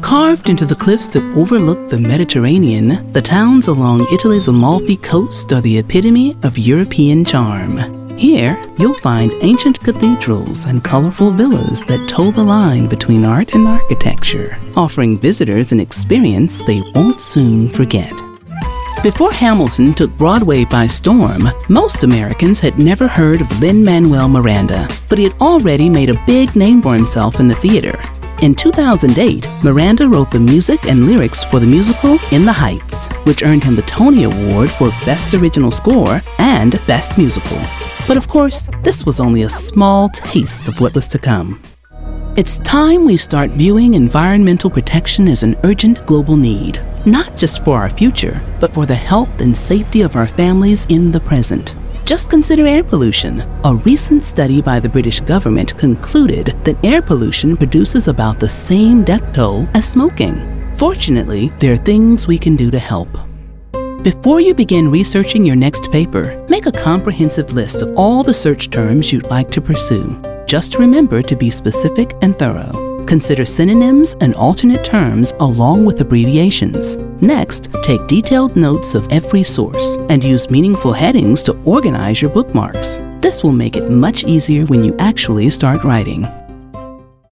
Carved into the cliffs that overlook the Mediterranean, the towns along Italy's Amalfi Coast are the epitome of European charm. Here, you'll find ancient cathedrals and colorful villas that toe the line between art and architecture, offering visitors an experience they won't soon forget. Before Hamilton took Broadway by storm, most Americans had never heard of Lin-Manuel Miranda, but he had already made a big name for himself in the theater. In 2008, Miranda wrote the music and lyrics for the musical In the Heights, which earned him the Tony Award for Best Original Score and Best Musical. But of course, this was only a small taste of what was to come. It's time we start viewing environmental protection as an urgent global need, not just for our future, but for the health and safety of our families in the present. Just consider air pollution. A recent study by the British government concluded that air pollution produces about the same death toll as smoking. Fortunately, there are things we can do to help. Before you begin researching your next paper, make a comprehensive list of all the search terms you'd like to pursue. Just remember to be specific and thorough. Consider synonyms and alternate terms along with abbreviations. Next, take detailed notes of every source and use meaningful headings to organize your bookmarks. This will make it much easier when you actually start writing.